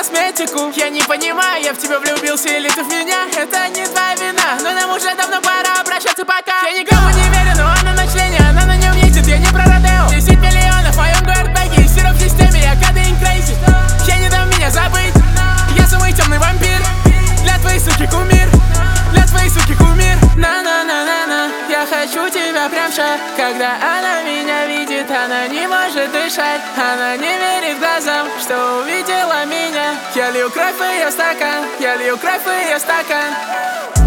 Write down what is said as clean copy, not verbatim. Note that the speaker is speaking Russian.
косметику. Я не понимаю, я в тебя влюбился или ты в меня. Это не твоя вина, но нам уже давно пора обращаться пока. Я никому не верю, но она на члене, она на нем ездит, я не про Родео. 10 миллионов в моем гардбэге, сироп в системе, я кадень крейзи. Я не дам меня забыть, я самый темный вампир. Для твоей суки кумир, для твоей суки кумир. На-на-на-на-на, я хочу тебя прям ща. Когда она меня видит, она не может дышать. Она не верит глазам, что увидела меня. Я лью кровь в ее стакан, я лью кровь в ее стакан.